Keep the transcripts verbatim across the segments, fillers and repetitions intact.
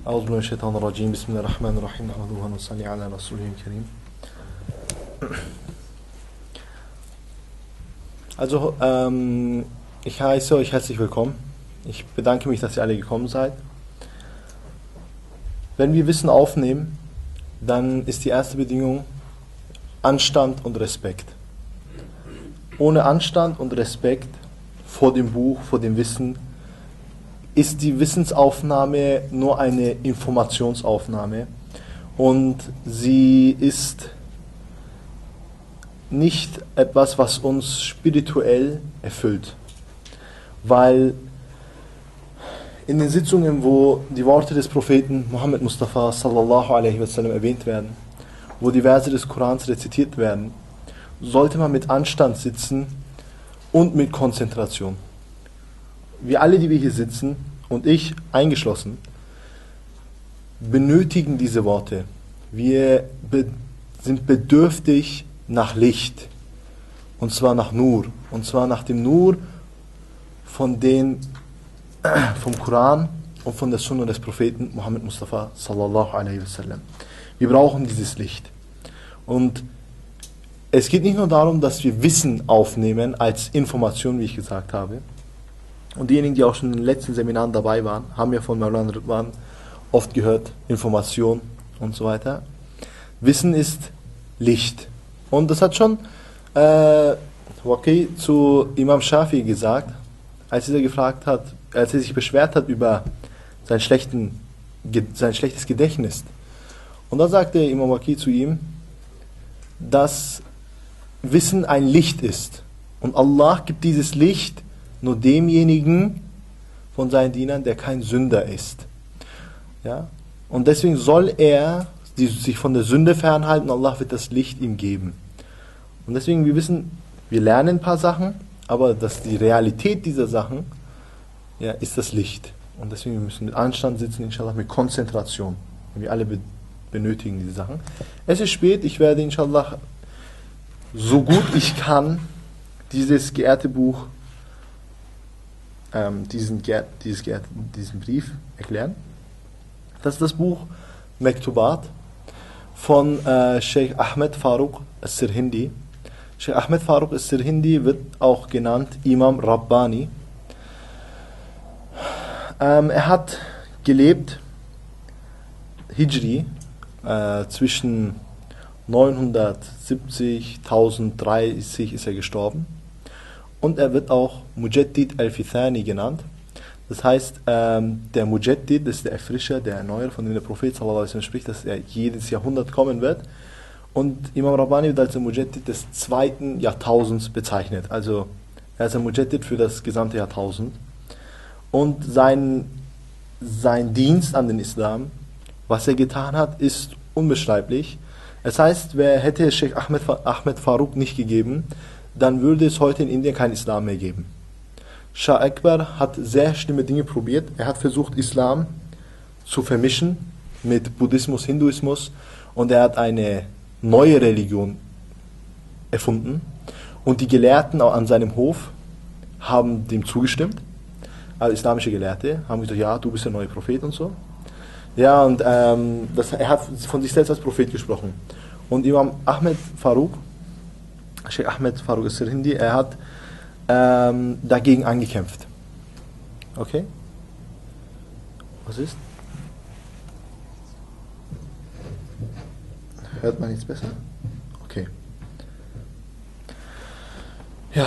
أعوذ بالله من الشيطان الرجيم بسم الله الرحمن الرحيم نحمده ونصلي على رسوله الكريم. Also, ähm, ich heiße euch herzlich willkommen. Ich bedanke mich, dass ihr alle gekommen seid. Wenn wir Wissen aufnehmen, dann ist die erste Bedingung Anstand und Respekt. Ohne Anstand und Respekt vor dem Buch, vor dem Wissen, ist die Wissensaufnahme nur eine Informationsaufnahme und sie ist nicht etwas, was uns spirituell erfüllt. Weil in den Sitzungen, wo die Worte des Propheten Muhammad Mustafa sallallahu alaihi wasallam erwähnt werden, wo die Verse des Korans rezitiert werden, sollte man mit Anstand sitzen und mit Konzentration. Wir alle, die wir hier sitzen, und ich eingeschlossen, benötigen diese Worte. Wir be- sind bedürftig nach Licht, und zwar nach Nur, und zwar nach dem Nur von den, äh, vom Koran und von der Sunna des Propheten Muhammad Mustafa sallallahu alaihi wasallam. Wir brauchen dieses Licht. Und es geht nicht nur darum, dass wir Wissen aufnehmen als Information, wie ich gesagt habe. Und diejenigen, die auch schon in den letzten Seminaren dabei waren, haben ja von Maulana Ridwan oft gehört, Information und so weiter. Wissen ist Licht. Und das hat schon äh, Waqi zu Imam Shafi gesagt, als er gefragt hat, als er sich beschwert hat über sein, schlechten, sein schlechtes Gedächtnis. Und da sagte Imam Waqi zu ihm, dass Wissen ein Licht ist. Und Allah gibt dieses Licht nur demjenigen von seinen Dienern, der kein Sünder ist. Ja? Und deswegen soll er die, sich von der Sünde fernhalten, Allah wird das Licht ihm geben. Und deswegen, wir wissen, wir lernen ein paar Sachen, aber dass die Realität dieser Sachen, ja, ist das Licht. Und deswegen müssen wir mit Anstand sitzen, inshallah, mit Konzentration. Wir alle be- benötigen diese Sachen. Es ist spät, ich werde inshallah so gut ich kann dieses geehrte Buch Ähm, diesen, dieses, diesen Brief erklären. Das ist das Buch Mektubat von äh, Sheikh Ahmed Farooq al-Sirhindi. Sheikh Ahmed Farooq al-Sirhindi wird auch genannt Imam Rabbani. Ähm, er hat gelebt, Hijri, äh, zwischen neunhundertsiebzig, tausenddreißig ist er gestorben. Und er wird auch Mujaddid al-Fithani genannt. Das heißt, ähm, der Mujaddid, das ist der Erfrischer, der Erneuerer, von dem der Prophet sallallahu alaihi wasallam spricht, dass er jedes Jahrhundert kommen wird. Und Imam Rabbani wird als der Mujaddid des zweiten Jahrtausends bezeichnet. Also er ist ein Mujaddid für das gesamte Jahrtausend. Und sein, sein Dienst an den Islam, was er getan hat, ist unbeschreiblich. Das heißt, wer hätte Sheikh Ahmed, Ahmed Farooq nicht gegeben, dann würde es heute in Indien kein Islam mehr geben. Shah Akbar hat sehr schlimme Dinge probiert. Er hat versucht, Islam zu vermischen mit Buddhismus, Hinduismus, und er hat eine neue Religion erfunden. Und die Gelehrten an seinem Hof haben dem zugestimmt. Also islamische Gelehrte haben gesagt, ja, du bist der neue Prophet und so. Ja, und ähm, das, er hat von sich selbst als Prophet gesprochen. Und Imam Ahmed Farooq, Sheikh Ahmed Farooq al-Sirhindi, er hat ähm, dagegen angekämpft. Okay? Was ist? Hört man jetzt besser? Okay. Ja.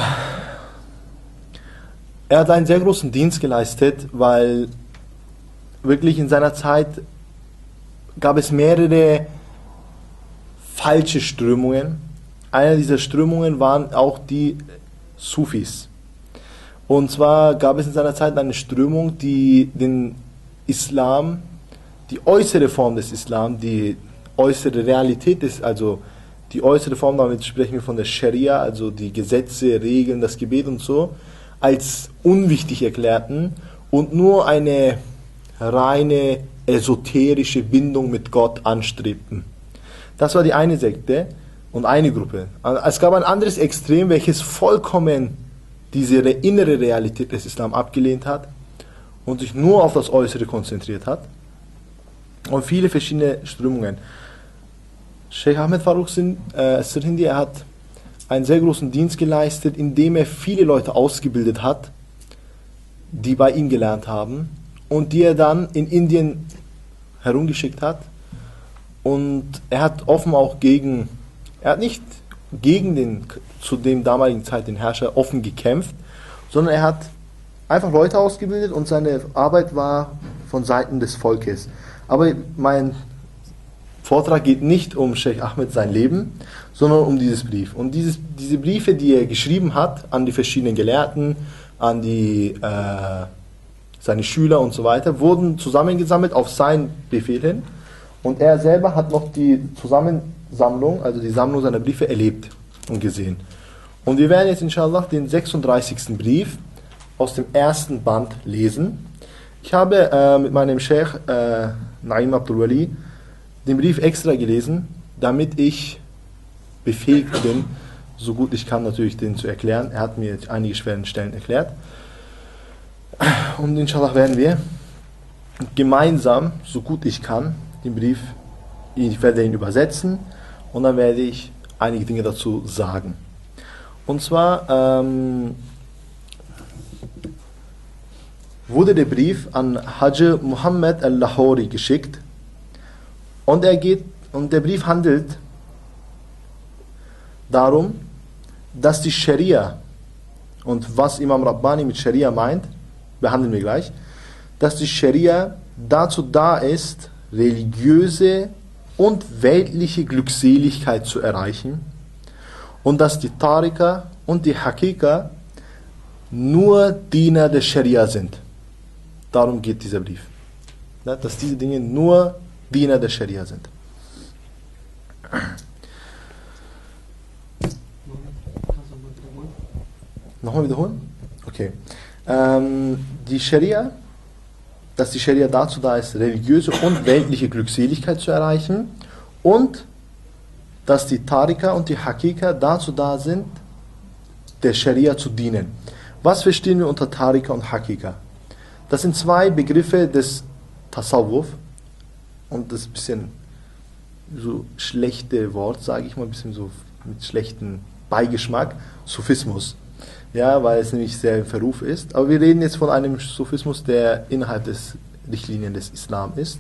Er hat einen sehr großen Dienst geleistet, weil wirklich in seiner Zeit gab es mehrere falsche Strömungen. Eine dieser Strömungen waren auch die Sufis. Und zwar gab es in seiner Zeit eine Strömung, die den Islam, die äußere Form des Islam, die äußere Realität des, also die äußere Form, damit sprechen wir von der Scharia, also die Gesetze, Regeln, das Gebet und so, als unwichtig erklärten und nur eine reine esoterische Bindung mit Gott anstrebten. Das war die eine Sekte. Und eine Gruppe. Es gab ein anderes Extrem, welches vollkommen diese innere Realität des Islam abgelehnt hat und sich nur auf das Äußere konzentriert hat. und viele verschiedene Strömungen. Sheikh Ahmed Farooq äh, Sirhindi, er hat einen sehr großen Dienst geleistet, indem er viele Leute ausgebildet hat, die bei ihm gelernt haben und die er dann in Indien herumgeschickt hat. Und er hat offen auch gegen, er hat nicht gegen den zu dem damaligen Zeit den Herrscher offen gekämpft, sondern er hat einfach Leute ausgebildet und seine Arbeit war von Seiten des Volkes. Aber mein Vortrag geht nicht um Sheikh Ahmed sein Leben, sondern um dieses Brief. Und dieses, diese Briefe, die er geschrieben hat an die verschiedenen Gelehrten, an die, äh, seine Schüler und so weiter, wurden zusammengesammelt auf seinen Befehl hin. Und er selber hat noch die Zusammensammlung, also die Sammlung seiner Briefe erlebt und gesehen. Und wir werden jetzt inshallah den sechsunddreißigsten Brief aus dem ersten Band lesen. Ich habe äh, mit meinem Sheikh äh, Naim Abdul Wali den Brief extra gelesen, damit ich befähigt bin, so gut ich kann natürlich den zu erklären. Er hat mir einige schweren Stellen erklärt. Und inshallah werden wir gemeinsam, so gut ich kann, den Brief, ich werde ihn übersetzen und dann werde ich einige Dinge dazu sagen. Und zwar ähm, wurde der Brief an Haji Muhammad al-Lahori geschickt und er geht und der Brief handelt darum, dass die Scharia, und was Imam Rabbani mit Scharia meint, behandeln wir gleich, dass die Scharia dazu da ist, religiöse und weltliche Glückseligkeit zu erreichen und dass die Tariqa und die Hakika nur Diener der Scharia sind. Darum geht dieser Brief. Dass diese Dinge nur Diener der Scharia sind. Nochmal wiederholen? Okay. Ähm, die Scharia, dass die Scharia dazu da ist, religiöse und weltliche Glückseligkeit zu erreichen und dass die Tariqa und die Hakika dazu da sind, der Scharia zu dienen. Was verstehen wir unter Tariqa und Hakika? Das sind zwei Begriffe des Tasawwuf und das ist ein bisschen so schlechte Wort, sage ich mal, ein bisschen so mit schlechtem Beigeschmack, Sufismus. Ja, weil es nämlich sehr im Verruf ist. Aber wir reden jetzt von einem Sufismus, der innerhalb des Richtlinien des Islam ist.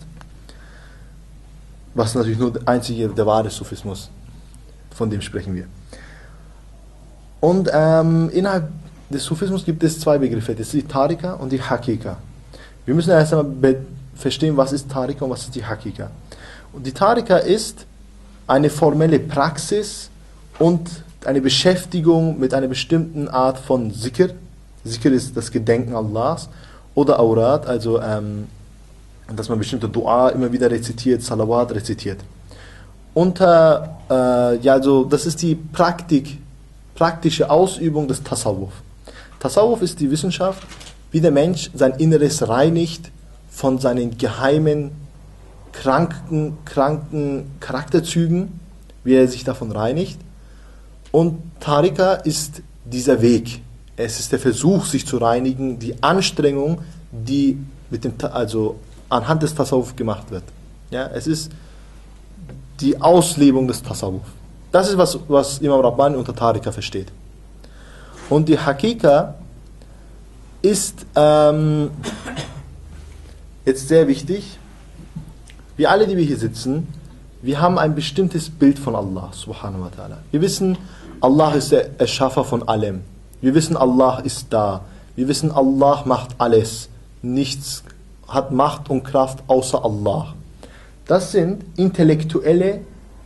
Was natürlich nur der einzige, der wahre Sufismus, von dem sprechen wir. Und ähm, innerhalb des Sufismus gibt es zwei Begriffe, das ist die Tariqa und die Hakika. Wir müssen erst einmal verstehen, was ist Tariqa und was ist die Hakika. Und die Tariqa ist eine formelle Praxis und eine Beschäftigung mit einer bestimmten Art von Zikr. Zikr ist das Gedenken Allahs oder Awrat, also ähm, dass man bestimmte Dua immer wieder rezitiert, Salawat rezitiert. Unter, äh, ja, also das ist die Praktik, praktische Ausübung des Tasawwuf. Tasawwuf ist die Wissenschaft, wie der Mensch sein Inneres reinigt von seinen geheimen, kranken, kranken Charakterzügen, wie er sich davon reinigt. Und Tariqa ist dieser Weg. Es ist der Versuch, sich zu reinigen, die Anstrengung, die mit dem, also anhand des Tasawwuf gemacht wird. Ja, es ist die Auslebung des Tasawwuf. Das ist, was, was Imam Rabbani unter Tariqa versteht. Und die Hakika ist ähm, jetzt sehr wichtig. Wir alle, die wir hier sitzen, wir haben ein bestimmtes Bild von Allah, subhanahu wa ta'ala. Wir wissen, Allah ist der Erschaffer von allem. Wir wissen, Allah ist da. Wir wissen, Allah macht alles. Nichts hat Macht und Kraft außer Allah. Das sind intellektuelle,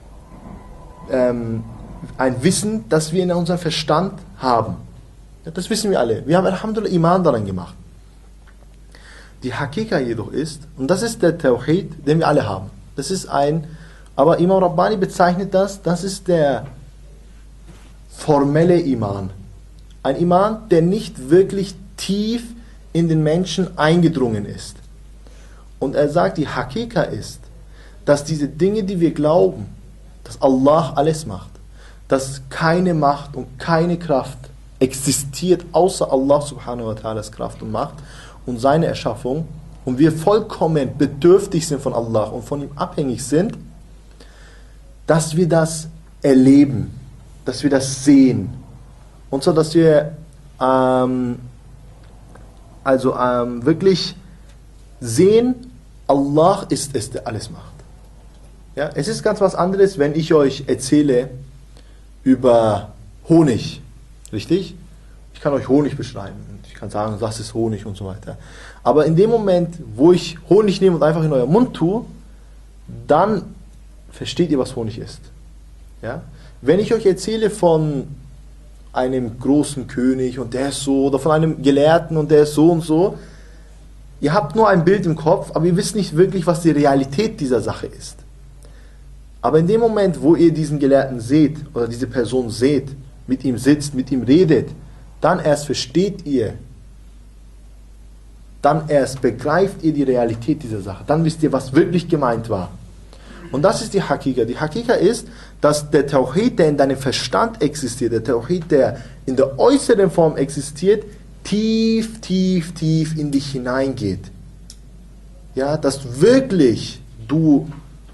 ähm, ein Wissen, das wir in unserem Verstand haben. Ja, das wissen wir alle. Wir haben Alhamdulillah Iman daran gemacht. Die Hakika jedoch ist, und das ist der Tawhid, den wir alle haben. Das ist ein, aber Imam Rabbani bezeichnet das, das ist der formelle Iman. Ein Iman, der nicht wirklich tief in den Menschen eingedrungen ist. Und er sagt, die Hakika ist, dass diese Dinge, die wir glauben, dass Allah alles macht, dass keine Macht und keine Kraft existiert, außer Allah subhanahu wa ta'alas Kraft und Macht und seine Erschaffung, und wir vollkommen bedürftig sind von Allah und von ihm abhängig sind, dass wir das erleben, dass wir das sehen. Und so, dass wir ähm, also ähm, wirklich sehen, Allah ist es, der alles macht. Ja, es ist ganz was anderes, wenn ich euch erzähle über Honig, richtig? Ich kann euch Honig beschreiben. Ich kann sagen, das ist Honig und so weiter. Aber in dem Moment, wo ich Honig nehme und einfach in euren Mund tue, dann versteht ihr, was Honig ist. Ja? Wenn ich euch erzähle von einem großen König und der ist so, oder von einem Gelehrten und der ist so und so, ihr habt nur ein Bild im Kopf, aber ihr wisst nicht wirklich, was die Realität dieser Sache ist. Aber in dem Moment, wo ihr diesen Gelehrten seht, oder diese Person seht, mit ihm sitzt, mit ihm redet, dann erst versteht ihr, dann erst begreift ihr die Realität dieser Sache. Dann wisst ihr, was wirklich gemeint war. Und das ist die Hakika. Die Hakika ist, dass der Tawhid, der in deinem Verstand existiert, der Tawhid, der in der äußeren Form existiert, tief, tief, tief in dich hineingeht. Ja, dass wirklich du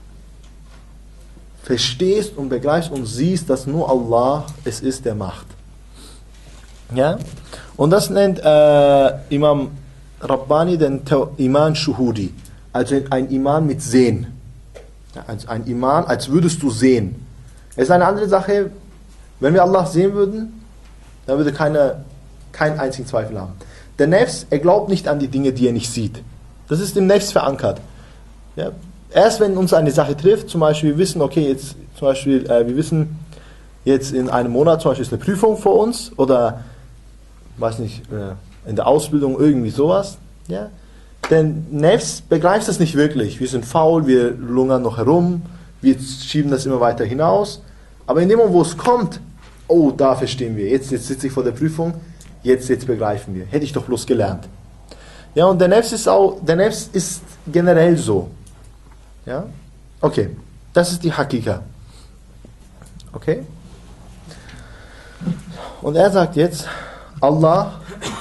verstehst und begreifst und siehst, dass nur Allah es ist, der macht. Ja? Und das nennt äh, Imam Rabbani den Iman Shuhudi, also ein Iman mit Sehen. Ja, also ein Iman, als würdest du sehen. Es ist eine andere Sache, wenn wir Allah sehen würden, dann würde keiner keinen einzigen Zweifel haben. Der Nefs, er glaubt nicht an die Dinge, die er nicht sieht. Das ist im Nefs verankert. Ja? Erst wenn uns eine Sache trifft, zum Beispiel wir wissen, okay, jetzt zum Beispiel, äh, wir wissen, jetzt in einem Monat zum Beispiel ist eine Prüfung vor uns oder, weiß nicht, äh, in der Ausbildung irgendwie sowas, ja, denn Nefs begreift das nicht wirklich. Wir sind faul, wir lungern noch herum, wir schieben das immer weiter hinaus, aber in dem Moment, wo es kommt, oh, da verstehen wir, jetzt, jetzt sitze ich vor der Prüfung, jetzt, jetzt begreifen wir, hätte ich doch bloß gelernt. Ja, und der Nefs ist auch, der Nefs ist generell so. Ja, okay, das ist die Hakika. Okay? Und er sagt jetzt, Allah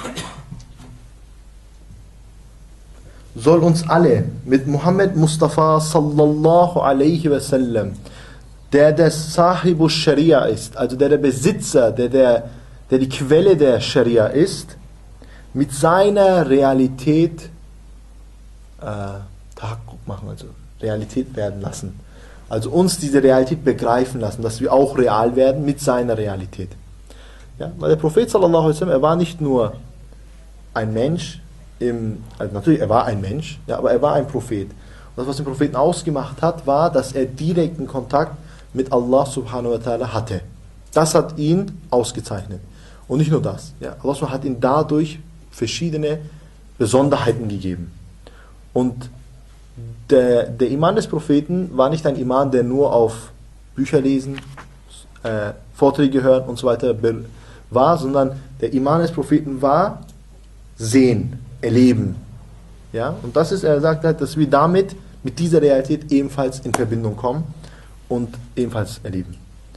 soll uns alle mit Muhammad Mustafa sallallahu alaihi wasallam, der der Sahibu Sharia ist, also der der Besitzer, der, der, der die Quelle der Sharia ist, mit seiner Realität äh, Tahakkuk machen, also Realität werden lassen. Also uns diese Realität begreifen lassen, dass wir auch real werden mit seiner Realität. Ja, weil der Prophet sallallahu alaihi wasallam, er war nicht nur ein Mensch, im, also natürlich, er war ein Mensch, ja, aber er war ein Prophet. Und das, was den Propheten ausgemacht hat, war, dass er direkten Kontakt mit Allah subhanahu wa ta'ala hatte. Das hat ihn ausgezeichnet. Und nicht nur das. Ja, Allah hat ihm dadurch verschiedene Besonderheiten gegeben. Und der, der Iman des Propheten war nicht ein Iman, der nur auf Bücher lesen, äh, Vorträge hören und so weiter war, sondern der Iman des Propheten war sehen, erleben. Ja? Und das ist, er sagt halt, dass wir damit, mit dieser Realität ebenfalls in Verbindung kommen und ebenfalls erleben.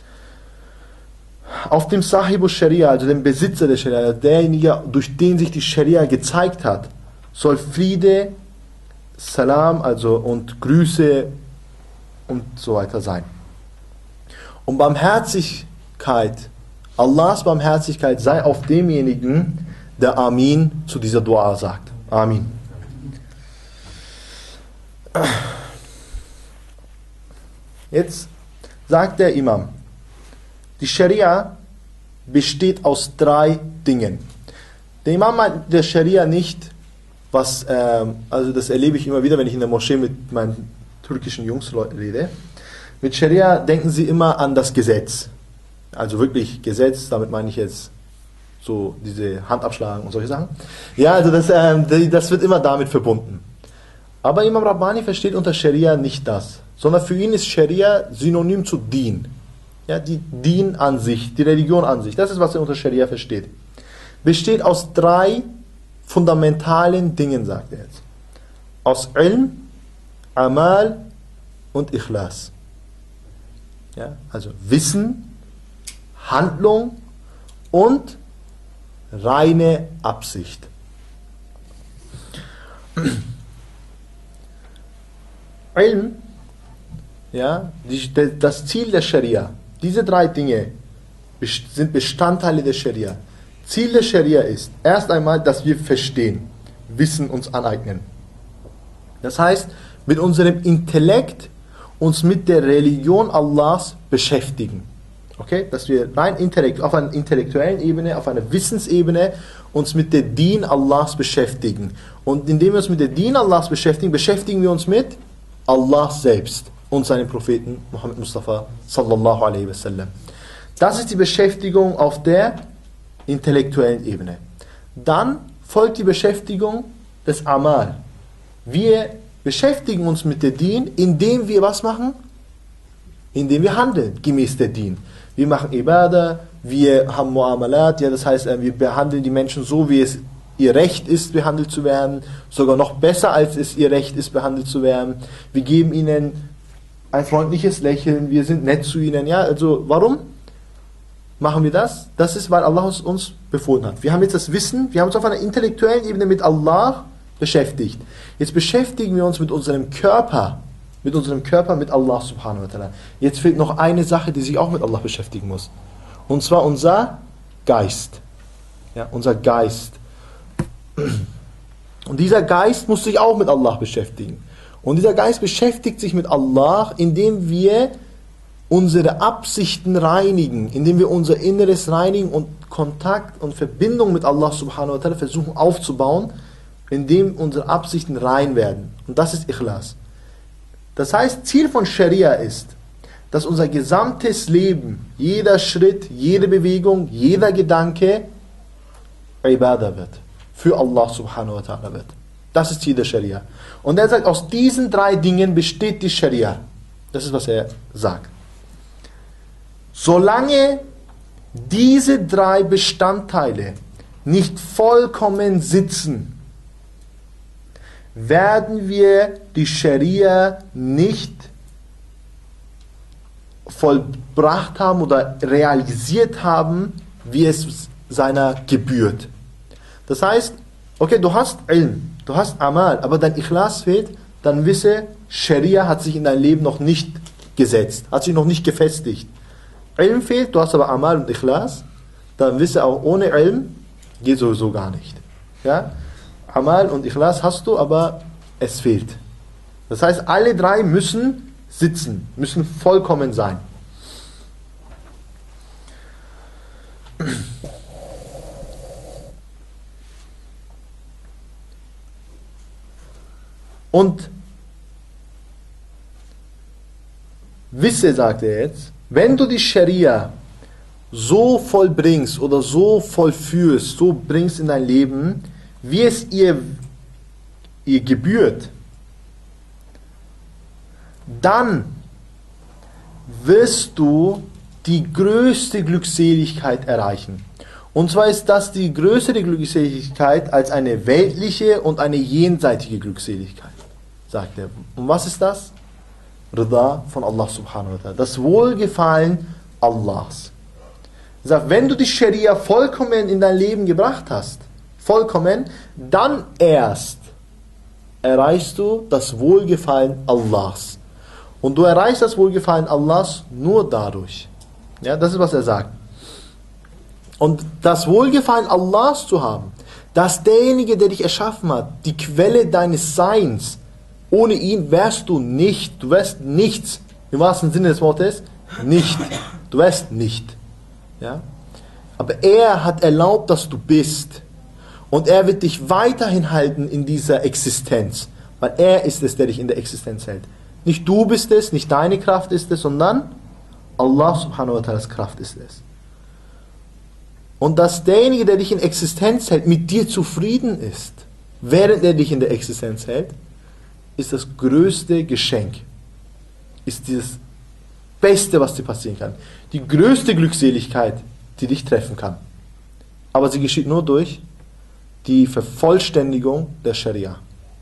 Auf dem Sahibu Sharia, also dem Besitzer der Sharia, derjenige, durch den sich die Sharia gezeigt hat, soll Friede, Salam, also und Grüße und so weiter sein. Und Barmherzigkeit, Allahs Barmherzigkeit sei auf demjenigen, der Amin zu dieser Dua sagt. Amin. Jetzt sagt der Imam, die Scharia besteht aus drei Dingen. Der Imam meint der Scharia nicht, was, ähm, also das erlebe ich immer wieder, wenn ich in der Moschee mit meinen türkischen Jungs rede. Mit Scharia denken sie immer an das Gesetz. Also wirklich Gesetz, damit meine ich jetzt so diese Handabschlagen und solche Sachen. Ja, also das, ähm, das wird immer damit verbunden. Aber Imam Rabbani versteht unter Scharia nicht das, sondern für ihn ist Scharia synonym zu Dien. Ja, die Dien an sich, die Religion an sich, das ist, was er unter Scharia versteht. Besteht aus drei fundamentalen Dingen, sagt er jetzt. Aus Ilm, Amal und Ikhlas. Ja, also Wissen, Handlung und reine Absicht. Ilm, ja, die, das Ziel der Scharia, diese drei Dinge sind Bestandteile der Scharia. Ziel der Scharia ist erst einmal, dass wir verstehen, Wissen uns aneignen. Das heißt, mit unserem Intellekt uns mit der Religion Allahs beschäftigen. Okay? Dass wir rein intellekt, auf einer intellektuellen Ebene, auf einer Wissensebene uns mit der Deen Allahs beschäftigen. Und indem wir uns mit der Deen Allahs beschäftigen, beschäftigen wir uns mit Allah selbst und seinem Propheten Muhammad Mustafa sallallahu alaihi wasallam. Das ist die Beschäftigung auf der intellektuellen Ebene. Dann folgt die Beschäftigung des Amal. Wir beschäftigen uns mit der Deen, indem wir was machen? Indem wir handeln, gemäß der Deen. Wir machen Ibadah, wir haben Muamalat, ja, das heißt, wir behandeln die Menschen so, wie es ihr Recht ist, behandelt zu werden, sogar noch besser, als es ihr Recht ist, behandelt zu werden. Wir geben ihnen ein freundliches Lächeln, wir sind nett zu ihnen, ja, also warum machen wir das? Das ist, weil Allah uns befohlen hat. Wir haben jetzt das Wissen, wir haben uns auf einer intellektuellen Ebene mit Allah beschäftigt. Jetzt beschäftigen wir uns mit unserem Körper, mit unserem Körper, mit Allah subhanahu wa ta'ala. Jetzt fehlt noch eine Sache, die sich auch mit Allah beschäftigen muss. Und zwar unser Geist. Ja, unser Geist. Und dieser Geist muss sich auch mit Allah beschäftigen. Und dieser Geist beschäftigt sich mit Allah, indem wir unsere Absichten reinigen, indem wir unser Inneres reinigen und Kontakt und Verbindung mit Allah subhanahu wa ta'ala versuchen aufzubauen, indem unsere Absichten rein werden. Und das ist Ikhlas. Das heißt, Ziel von Scharia ist, dass unser gesamtes Leben, jeder Schritt, jede Bewegung, jeder Gedanke Ibadah wird. Für Allah subhanahu wa ta'ala wird. Das ist Ziel der Scharia. Und er sagt, aus diesen drei Dingen besteht die Scharia. Das ist, was er sagt. Solange diese drei Bestandteile nicht vollkommen sitzen, werden wir die Scharia nicht vollbracht haben oder realisiert haben, wie es seiner gebührt. Das heißt, okay, du hast Ilm, du hast Amal, aber dein Ikhlas fehlt, dann wisse, Scharia hat sich in dein Leben noch nicht gesetzt, hat sich noch nicht gefestigt. Ilm fehlt, du hast aber Amal und Ikhlas, dann wisse auch, ohne Ilm geht sowieso gar nicht. Ja? Amal und Ikhlas hast du, aber es fehlt. Das heißt, alle drei müssen sitzen, müssen vollkommen sein. Und wisse, sagt er jetzt, wenn du die Scharia so vollbringst oder so vollführst, so bringst in dein Leben, wie es ihr, ihr gebührt, dann wirst du die größte Glückseligkeit erreichen. Und zwar ist das die größere Glückseligkeit als eine weltliche und eine jenseitige Glückseligkeit, sagt er. Und was ist das? Rida von Allah subhanahu wa ta'ala. Das Wohlgefallen Allahs. Er sagt, wenn du die Scharia vollkommen in dein Leben gebracht hast, vollkommen, dann erst erreichst du das Wohlgefallen Allahs. Und du erreichst das Wohlgefallen Allahs nur dadurch. Ja, das ist, was er sagt. Und das Wohlgefallen Allahs zu haben, dass derjenige, der dich erschaffen hat, die Quelle deines Seins, ohne ihn wärst du nicht, du wärst nichts, im wahrsten Sinne des Wortes, nicht. Du wärst nicht. Ja? Aber er hat erlaubt, dass du bist. Und er wird dich weiterhin halten in dieser Existenz. Weil er ist es, der dich in der Existenz hält. Nicht du bist es, nicht deine Kraft ist es, sondern Allah subhanahu wa ta'alas Kraft ist es. Und dass derjenige, der dich in Existenz hält, mit dir zufrieden ist, während er dich in der Existenz hält, ist das größte Geschenk. Ist das Beste, was dir passieren kann. Die größte Glückseligkeit, die dich treffen kann. Aber sie geschieht nur durch die Vervollständigung der Scharia.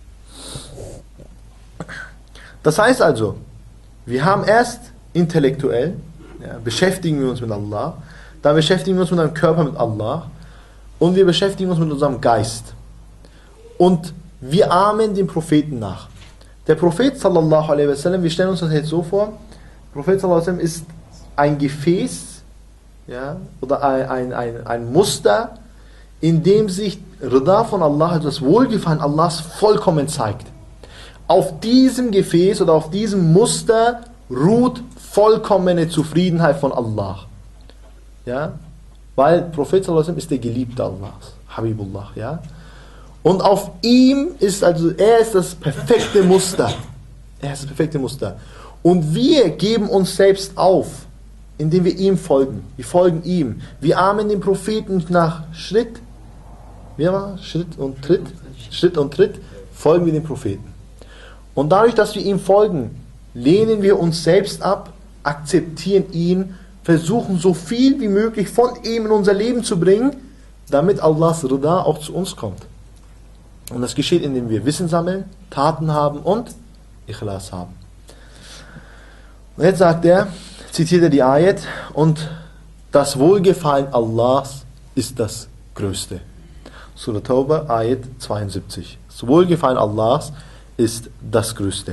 Das heißt also, wir haben erst intellektuell, ja, beschäftigen wir uns mit Allah, dann beschäftigen wir uns mit unserem Körper mit Allah und wir beschäftigen uns mit unserem Geist. Und wir ahmen den Propheten nach. Der Prophet sallallahu alaihi wasallam, wir stellen uns das jetzt so vor, der Prophet sallallahu alaihi wasallam ist ein Gefäß, ja, oder ein, ein, ein, ein Muster, in dem sich Rida von Allah, also das Wohlgefallen Allahs, vollkommen zeigt. Auf diesem Gefäß oder auf diesem Muster ruht vollkommene Zufriedenheit von Allah. Ja? Weil Prophet sallallahu alaihi wasallam ist der Geliebte Allahs, Habibullah. Ja? Und auf ihm ist also, er ist das perfekte Muster. Er ist das perfekte Muster. Und wir geben uns selbst auf, indem wir ihm folgen. Wir folgen ihm. Wir ahmen den Propheten nach Schritt, wie war Schritt und Tritt, Schritt und Tritt, folgen wir dem Propheten. Und dadurch, dass wir ihm folgen, lehnen wir uns selbst ab, akzeptieren ihn, versuchen so viel wie möglich von ihm in unser Leben zu bringen, damit Allahs Rida auch zu uns kommt. Und das geschieht, indem wir Wissen sammeln, Taten haben und Ikhlas haben. Und jetzt sagt er, zitiert er die Ayat, und das Wohlgefallen Allahs ist das Größte. Surah Tauba, Ayat zweiundsiebzig. Das Wohlgefallen Allahs ist das Größte.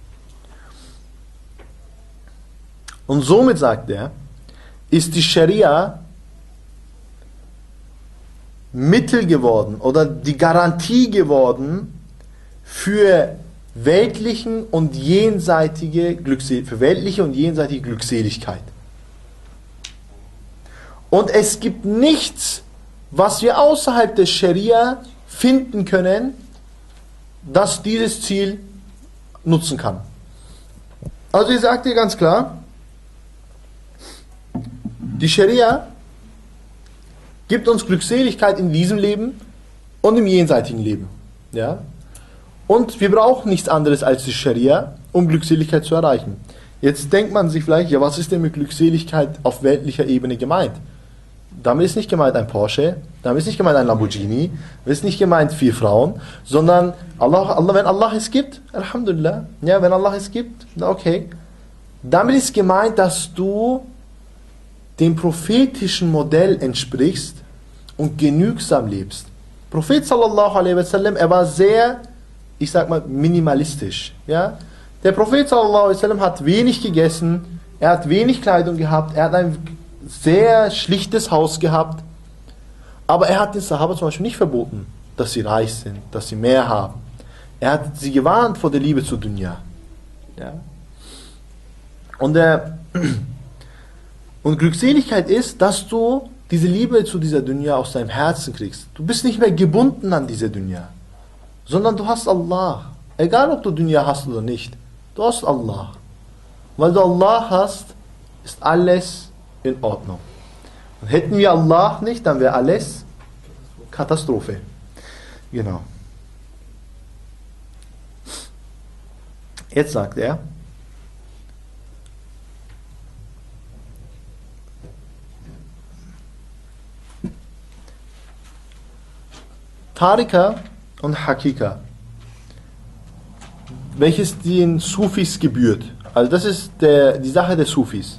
Und somit, sagt er, ist die Scharia Mittel geworden oder die Garantie geworden für weltlichen und jenseitige Glücksel- für weltliche und jenseitige Glückseligkeit. Und es gibt nichts, was wir außerhalb der Scharia finden können, das dieses Ziel nutzen kann. Also ich sage dir ganz klar, die Scharia gibt uns Glückseligkeit in diesem Leben und im jenseitigen Leben. Ja? Und wir brauchen nichts anderes als die Scharia, um Glückseligkeit zu erreichen. Jetzt denkt man sich vielleicht, ja, was ist denn mit Glückseligkeit auf weltlicher Ebene gemeint? Damit ist nicht gemeint ein Porsche, damit ist nicht gemeint ein Lamborghini, damit ist nicht gemeint vier Frauen, sondern Allah, Allah, wenn Allah es gibt, Alhamdulillah, ja, wenn Allah es gibt, okay. Damit ist gemeint, dass du dem prophetischen Modell entsprichst und genügsam lebst. Prophet sallallahu alaihi wasallam, er war sehr, ich sag mal, minimalistisch. Ja? Der Prophet sallallahu alaihi wasallam hat wenig gegessen, er hat wenig Kleidung gehabt, er hat ein sehr schlichtes Haus gehabt, aber er hat den Sahaba zum Beispiel nicht verboten, dass sie reich sind, dass sie mehr haben. Er hat sie gewarnt vor der Liebe zur Dunya. Ja? Und, der, und Glückseligkeit ist, dass du diese Liebe zu dieser Dunya aus deinem Herzen kriegst. Du bist nicht mehr gebunden an diese Dunya, sondern du hast Allah. Egal, ob du Dunya hast oder nicht, du hast Allah. Weil du Allah hast, ist alles in Ordnung. Und hätten wir Allah nicht, dann wäre alles Katastrophe. Genau. Jetzt sagt er, Tarika und Hakika, welches den Sufis gebührt, also das ist der, die Sache der Sufis,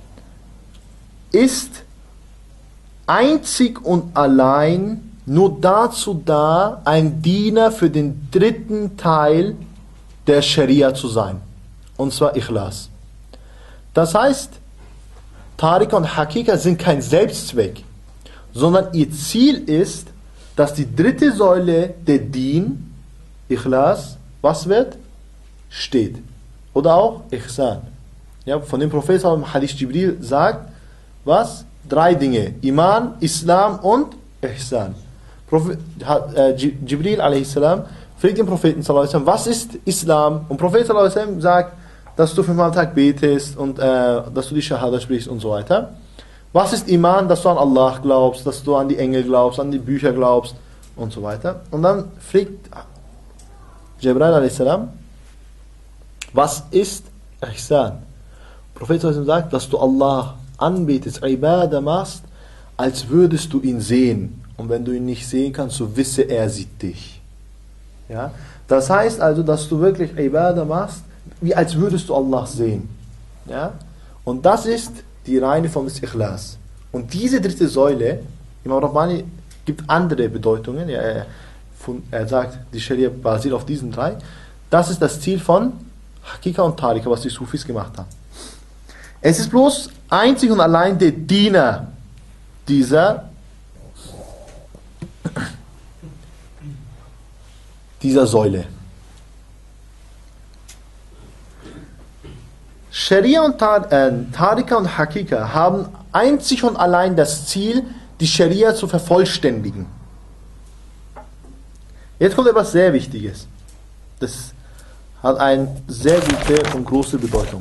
ist einzig und allein nur dazu da, ein Diener für den dritten Teil der Scharia zu sein, und zwar Ikhlas. Das heißt, Tarika und Hakika sind kein Selbstzweck, sondern ihr Ziel ist, dass die dritte Säule der Deen, Ikhlas, was wird? Steht. Oder auch Ihsan. Ja, von dem Propheten Hadith Jibril sagt, was? Drei Dinge. Iman, Islam und Ihsan. Prophet, äh, Jibril a s. fragt den Propheten, was ist Islam? Und Prophet sagt, dass du fünfmal am Tag betest und äh, dass du die Shahada sprichst und so weiter. Was ist Iman? Dass du an Allah glaubst, dass du an die Engel glaubst, an die Bücher glaubst und so weiter. Und dann fragt Jibril a s. was ist Ihsan? Prophet sagt, dass du Allah anbetest, Ibadah machst, als würdest du ihn sehen. Und wenn du ihn nicht sehen kannst, so wisse, er sieht dich. Ja? Das heißt also, dass du wirklich Ibadah machst, wie als würdest du Allah sehen. Ja? Und das ist die reine Form des Ikhlas. Und diese dritte Säule, Imam Rabbani gibt andere Bedeutungen. Ja, er, er sagt, die Scharia basiert auf diesen drei. Das ist das Ziel von Hakika und Tarika, was die Sufis gemacht haben. Es ist bloß einzig und allein der Diener dieser, dieser Säule. Scharia und Tar äh, Tarika und Hakika haben einzig und allein das Ziel, die Scharia zu vervollständigen. Jetzt kommt etwas sehr Wichtiges. Das hat eine sehr gute und große Bedeutung.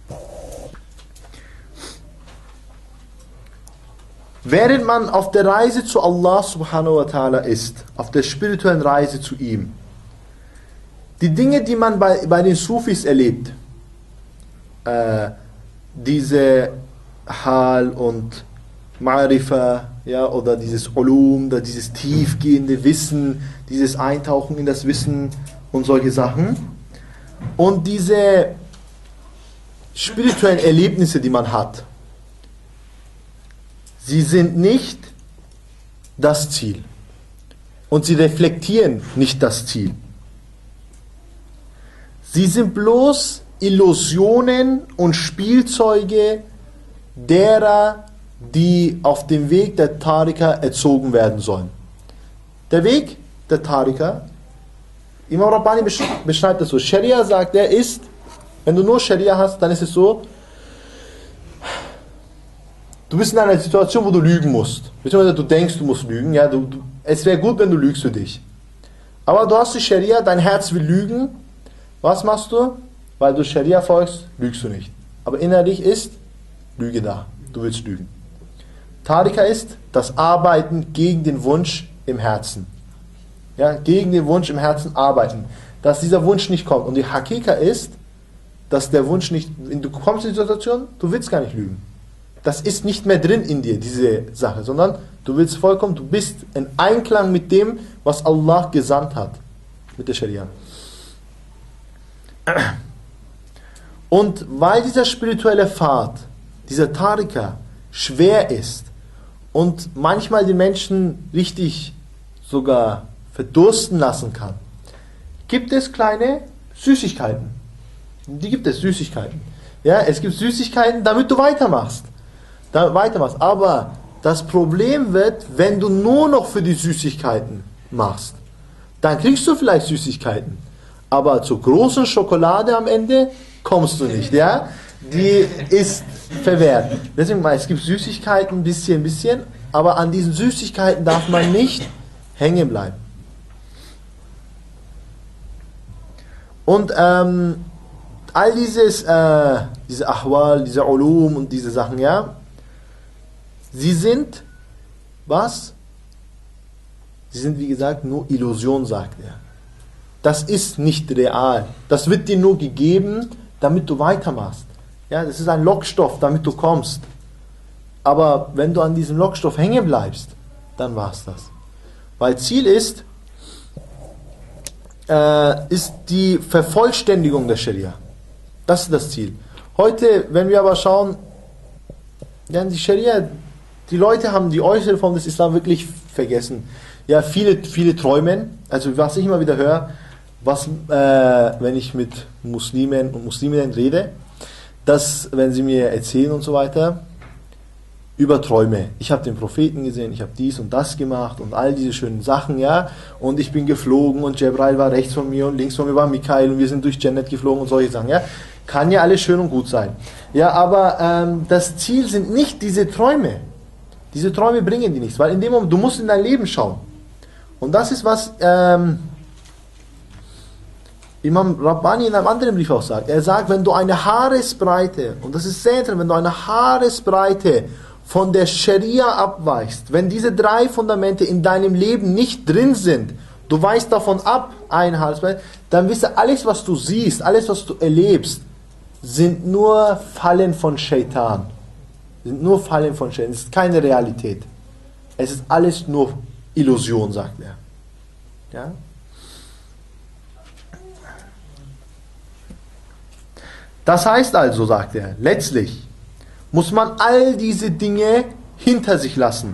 Während man auf der Reise zu Allah subhanahu wa ta'ala ist, auf der spirituellen Reise zu ihm, die Dinge, die man bei, bei den Sufis erlebt, äh, diese Hal und Ma'rifa, ja, oder dieses Ulum, da dieses tiefgehende Wissen, dieses Eintauchen in das Wissen und solche Sachen. Und diese spirituellen Erlebnisse, die man hat, sie sind nicht das Ziel. Und sie reflektieren nicht das Ziel. Sie sind bloß Illusionen und Spielzeuge derer, die auf dem Weg der Tarika erzogen werden sollen. Der Weg der Tarika, Imam Rabbani beschreibt das so. Scharia sagt, er ist, wenn du nur Scharia hast, dann ist es so, du bist in einer Situation, wo du lügen musst. Beziehungsweise du denkst, du musst lügen. Ja, du, du, es wäre gut, wenn du lügst für dich. Aber du hast die Scharia, dein Herz will lügen. Was machst du? Weil du Scharia folgst, lügst du nicht. Aber innerlich ist Lüge da. Du willst lügen. Tarika ist das Arbeiten gegen den Wunsch im Herzen. Ja, gegen den Wunsch im Herzen arbeiten. Dass dieser Wunsch nicht kommt. Und die Hakika ist, dass der Wunsch nicht, du kommst in die Situation, du willst gar nicht lügen. Das ist nicht mehr drin in dir, diese Sache, sondern du willst vollkommen, du bist in Einklang mit dem, was Allah gesandt hat. Mit der Scharia. Und weil dieser spirituelle Pfad, dieser Tarika, schwer ist und manchmal den Menschen richtig sogar verdursten lassen kann, gibt es kleine Süßigkeiten. Die gibt es, Süßigkeiten. Ja, es gibt Süßigkeiten, damit du weitermachst. Da weitermachst. Aber das Problem wird, wenn du nur noch für die Süßigkeiten machst. Dann kriegst du vielleicht Süßigkeiten. Aber zur großen Schokolade am Ende kommst du nicht. Ja? Die ist verwehrt. Deswegen, es gibt Süßigkeiten, ein bisschen, ein bisschen. Aber an diesen Süßigkeiten darf man nicht hängen bleiben. Und ähm, all dieses, äh, diese Ahwal, diese Ulum und diese Sachen, ja, sie sind, was? Sie sind, wie gesagt, nur Illusion, sagt er. Das ist nicht real. Das wird dir nur gegeben, damit du weitermachst. Ja, das ist ein Lockstoff, damit du kommst. Aber wenn du an diesem Lockstoff hängen bleibst, dann war es das. Weil Ziel ist, äh, ist die Vervollständigung der Scharia. Das ist das Ziel. Heute, wenn wir aber schauen, ja, die Scharia, die Leute haben die äußere Form des Islam wirklich vergessen. Ja, viele, viele träumen. Also was ich immer wieder höre, was, äh, wenn ich mit Muslimen und Musliminnen rede, dass, wenn sie mir erzählen und so weiter, über Träume. Ich habe den Propheten gesehen, ich habe dies und das gemacht und all diese schönen Sachen, ja. Und ich bin geflogen und Jibril war rechts von mir und links von mir war Mikael und wir sind durch Jannat geflogen und solche Sachen, ja. Kann ja alles schön und gut sein. Ja, aber ähm, das Ziel sind nicht diese Träume. Diese Träume bringen die nichts, weil in dem Moment, du musst in dein Leben schauen. Und das ist, was ähm, Imam Rabbani in einem anderen Brief auch sagt. Er sagt, wenn du eine Haaresbreite, und das ist sehr interessant, wenn du eine Haaresbreite von der Scharia abweichst, wenn diese drei Fundamente in deinem Leben nicht drin sind, du weichst davon ab, ein Haaresbreite, dann wisse, alles, was du siehst, alles, was du erlebst, sind nur Fallen von Shaitan. Sind nur Fallen von Shaitan. Es ist keine Realität. Es ist alles nur Illusion, sagt er. Ja? Das heißt also, sagt er, letztlich muss man all diese Dinge hinter sich lassen.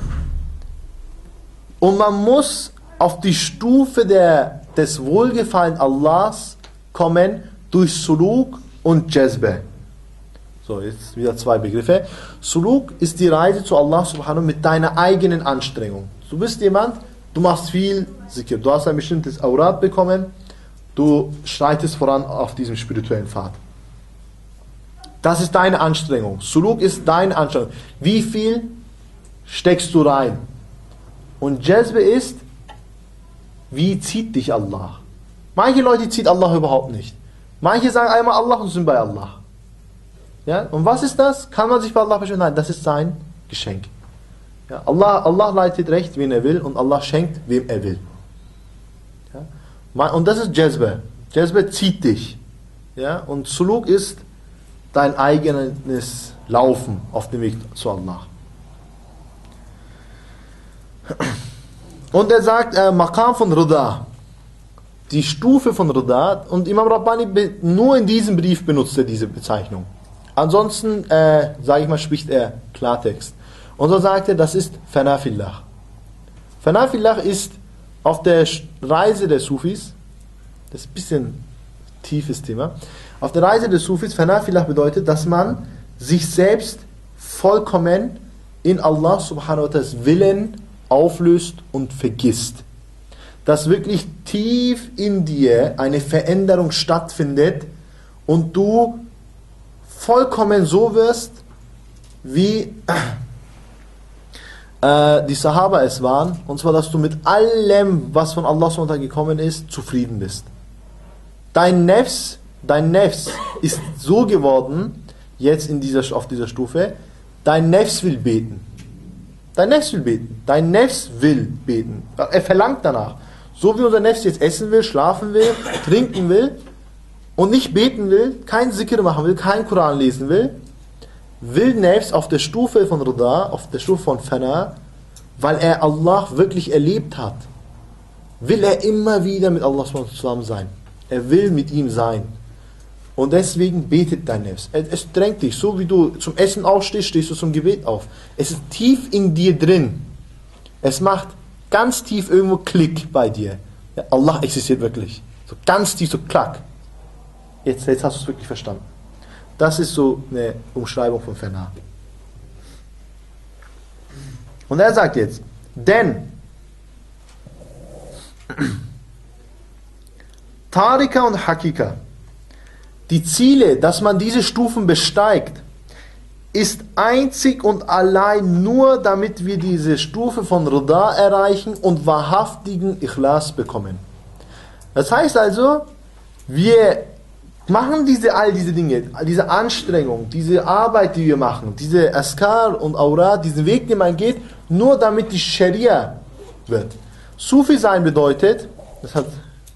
Und man muss auf die Stufe der, des Wohlgefallen Allahs kommen durch Suluk und Jazbe. So, jetzt wieder zwei Begriffe. Suluk ist die Reise zu Allah subhanahu mit deiner eigenen Anstrengung. Du bist jemand, du machst viel Zikr, du hast ein bestimmtes Aurat bekommen, du schreitest voran auf diesem spirituellen Pfad. Das ist deine Anstrengung. Suluk ist deine Anstrengung. Wie viel steckst du rein? Und Jazbe ist, wie zieht dich Allah? Manche Leute zieht Allah überhaupt nicht. Manche sagen einmal Allah und sind bei Allah. Ja? Und was ist das? Kann man sich bei Allah beschweren? Nein, das ist sein Geschenk. Ja? Allah, Allah leitet recht, wen er will, und Allah schenkt, wem er will. Ja? Und das ist Jazbe. Jazbe zieht dich. Ja? Und Suluk ist dein eigenes Laufen auf dem Weg zu Allah. Und er sagt, äh, Maqam von Rida, die Stufe von Rida, und Imam Rabbani nur in diesem Brief benutzt er diese Bezeichnung. Ansonsten, äh, sage ich mal, spricht er Klartext. Und so sagt er, das ist Fana fillah. Fana fillah ist auf der Reise der Sufis, das ist ein bisschen tiefes Thema, auf der Reise des Sufis, Fana fillah bedeutet, dass man sich selbst vollkommen in Allah subhanahu wa ta'ala Willen auflöst und vergisst. Dass wirklich tief in dir eine Veränderung stattfindet und du vollkommen so wirst, wie äh, die Sahaba es waren, und zwar, dass du mit allem, was von Allah subhanahu wa ta'ala gekommen ist, zufrieden bist. Dein Nefs, dein Nefs ist so geworden, jetzt in dieser, auf dieser Stufe, dein Nefs will beten. Dein Nefs will beten. Dein Nefs will beten. Er verlangt danach. So wie unser Nefs jetzt essen will, schlafen will, trinken will und nicht beten will, kein Zikr machen will, kein Koran lesen will, will Nefs auf der Stufe von Rida, auf der Stufe von Fana, weil er Allah wirklich erlebt hat, will er immer wieder mit Allah zusammen sein. Er will mit ihm sein. Und deswegen betet dein Nefs. Es drängt dich, so wie du zum Essen aufstehst, stehst du zum Gebet auf. Es ist tief in dir drin. Es macht ganz tief irgendwo Klick bei dir. Ja, Allah existiert wirklich. So ganz tief, so klack. Jetzt, jetzt hast du es wirklich verstanden. Das ist so eine Umschreibung von Fana. Und er sagt jetzt, denn Tarika und Hakika, die Ziele, dass man diese Stufen besteigt, ist einzig und allein nur, damit wir diese Stufe von Rida erreichen und wahrhaftigen Ikhlas bekommen. Das heißt also, wir machen diese, all diese Dinge, diese Anstrengung, diese Arbeit, die wir machen, diese Askar und Aurat, diesen Weg, den man geht, nur damit die Scharia wird. Sufi sein bedeutet, das hat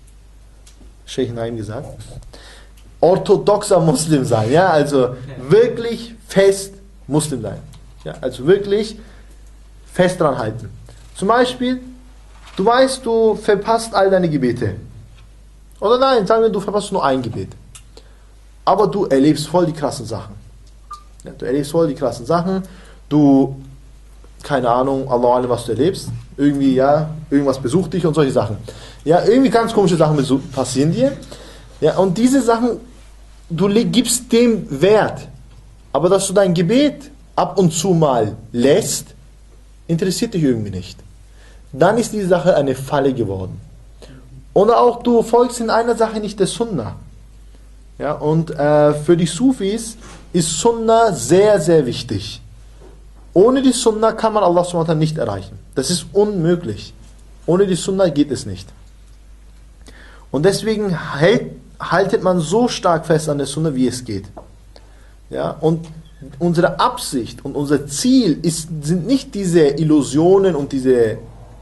Sheikh Naim gesagt, orthodoxer Muslim sein, ja, also wirklich fest Muslim sein, ja, also wirklich fest dran halten. Zum Beispiel, du weißt, du verpasst all deine Gebete. Oder nein, sagen wir, du verpasst nur ein Gebet. Aber du erlebst voll die krassen Sachen. Ja, du erlebst voll die krassen Sachen, du, keine Ahnung, Allah, was du erlebst, irgendwie, ja, irgendwas besucht dich und solche Sachen. Ja, irgendwie ganz komische Sachen passieren dir. Ja, und diese Sachen, du gibst dem Wert. Aber dass du dein Gebet ab und zu mal lässt, interessiert dich irgendwie nicht. Dann ist die Sache eine Falle geworden. Oder auch du folgst in einer Sache nicht der Sunnah. Ja, und äh, für die Sufis ist Sunnah sehr, sehr wichtig. Ohne die Sunnah kann man Allah subhanahu wa ta'ala nicht erreichen. Das ist unmöglich. Ohne die Sunnah geht es nicht. Und deswegen hält, haltet man so stark fest an der Sunnah, wie es geht. Ja, und unsere Absicht und unser Ziel ist, sind nicht diese Illusionen und diese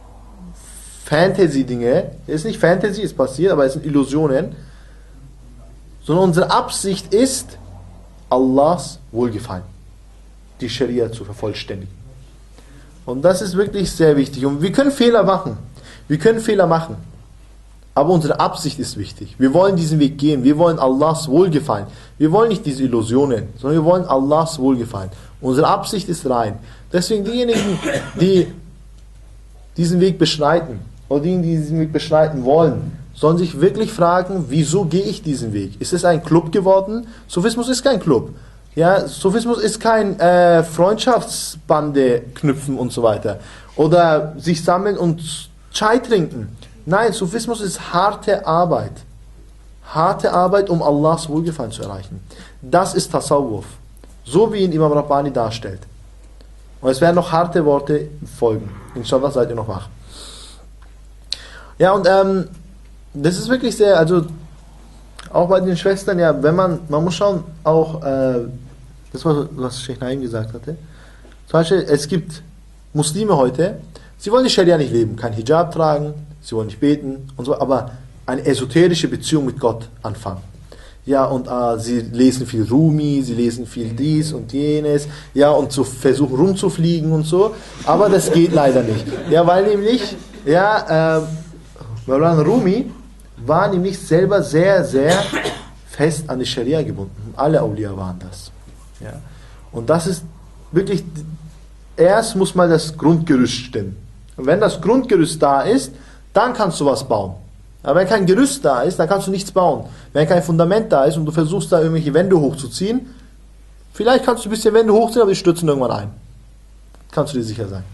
Fantasy-Dinge. Es ist nicht Fantasy, es passiert, aber es sind Illusionen. Sondern unsere Absicht ist, Allahs Wohlgefallen, die Scharia zu vervollständigen. Und das ist wirklich sehr wichtig. Und wir können Fehler machen. Wir können Fehler machen. Aber unsere Absicht ist wichtig. Wir wollen diesen Weg gehen. Wir wollen Allahs Wohlgefallen. Wir wollen nicht diese Illusionen, sondern wir wollen Allahs Wohlgefallen. Unsere Absicht ist rein. Deswegen diejenigen, die diesen Weg beschreiten, oder diejenigen, die diesen Weg beschreiten wollen, sollen sich wirklich fragen, wieso gehe ich diesen Weg? Ist es ein Club geworden? Sufismus ist kein Club. Ja, Sufismus ist kein äh, Freundschaftsbande knüpfen und so weiter. Oder sich sammeln und Chai trinken. Nein, Sufismus ist harte Arbeit. Harte Arbeit, um Allahs Wohlgefallen zu erreichen. Das ist Tasawwuf. So wie ihn Imam Rabbani darstellt. Und es werden noch harte Worte folgen. Inshallah seid ihr noch wach. Ja, und ähm, das ist wirklich sehr, also auch bei den Schwestern, ja, wenn man, man muss schauen, auch, äh, das war, was Sheikh Naim gesagt hatte. Zum Beispiel, es gibt Muslime heute, sie wollen die Scharia nicht leben, kein Hijab tragen, sie wollen nicht beten und so, aber eine esoterische Beziehung mit Gott anfangen. Ja, und äh, sie lesen viel Rumi, sie lesen viel dies und jenes, ja, und so versuchen rumzufliegen und so, aber das geht leider nicht. Ja, weil nämlich, ja, äh, Mawlana Rumi war nämlich selber sehr, sehr fest an die Scharia gebunden. Alle Awliya waren das. Ja. Und das ist wirklich, erst muss mal das Grundgerüst stimmen. Und wenn das Grundgerüst da ist, dann kannst du was bauen. Aber wenn kein Gerüst da ist, dann kannst du nichts bauen. Wenn kein Fundament da ist und du versuchst da irgendwelche Wände hochzuziehen, vielleicht kannst du ein bisschen Wände hochziehen, aber die stürzen irgendwann ein. Kannst du dir sicher sein.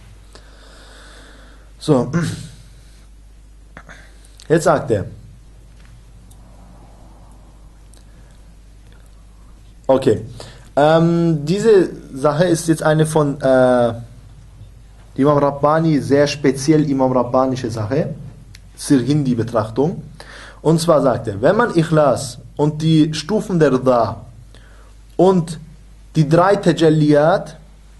So. Jetzt sagt er. Okay. Ähm, diese Sache ist jetzt eine von äh, Imam Rabbani, sehr speziell Imam Rabbanische Sache. Sirhindi-Betrachtung. Und zwar sagt er, wenn man Ikhlas und die Stufen der Rida und die drei Tajalliyat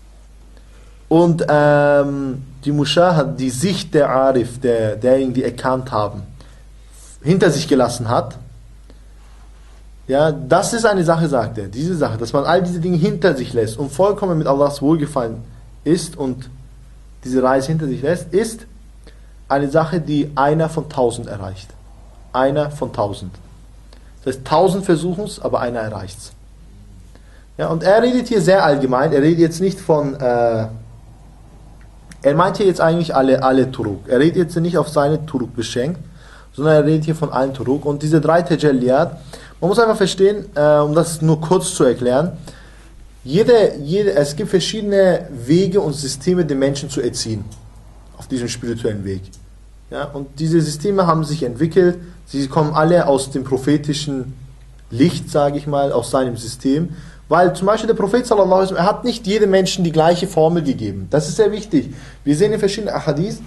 und ähm, die Mushahad, die Sicht der Arif, der, derjenigen, die erkannt haben, hinter sich gelassen hat, ja, das ist eine Sache, sagt er, diese Sache, dass man all diese Dinge hinter sich lässt und vollkommen mit Allahs Wohlgefallen ist und diese Reise hinter sich lässt, ist eine Sache, die einer von tausend erreicht. Einer von tausend. Das heißt, tausend versuchen es, aber einer erreicht es. Ja, und er redet hier sehr allgemein, er redet jetzt nicht von, äh, er meint hier jetzt eigentlich alle, alle Turuk. Er redet jetzt nicht auf seine Turuk beschränkt, sondern er redet hier von allen Turuk. Und diese drei Tajalliyat, man muss einfach verstehen, äh, um das nur kurz zu erklären, jede, jede, es gibt verschiedene Wege und Systeme, den Menschen zu erziehen. Auf diesem spirituellen Weg. Ja, und diese Systeme haben sich entwickelt, sie kommen alle aus dem prophetischen Licht, sage ich mal, aus seinem System, weil zum Beispiel der Prophet sallallahu alaihi wasallam, er hat nicht jedem Menschen die gleiche Formel gegeben. Das ist sehr wichtig. Wir sehen in verschiedenen Ahadith,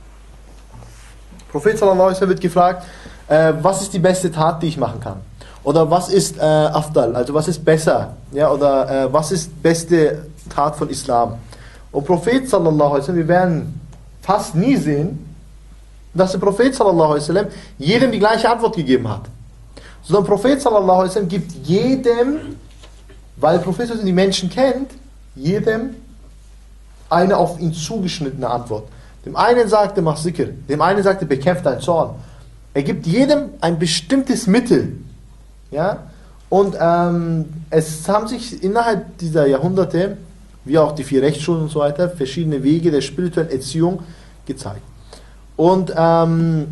Prophet sallallahu alaihi wasallam wird gefragt, äh, was ist die beste Tat, die ich machen kann? Oder was ist äh, Afdal, also was ist besser? Ja, oder äh, was ist beste Tat von Islam? Und Prophet sallallahu alaihi wasallam, wir werden fast nie sehen, dass der Prophet sallallahu alaihi wasallam jedem die gleiche Antwort gegeben hat. Sondern der Prophet sallallahu alaihi wasallam gibt jedem, weil der Prophet die Menschen kennt, jedem eine auf ihn zugeschnittene Antwort. Dem einen sagte, mach Zikr, dem einen sagte, bekämpf deinen Zorn. Er gibt jedem ein bestimmtes Mittel. Ja? Und ähm, es haben sich innerhalb dieser Jahrhunderte, wie auch die vier Rechtsschulen und so weiter, verschiedene Wege der spirituellen Erziehung gezeigt. Und ähm,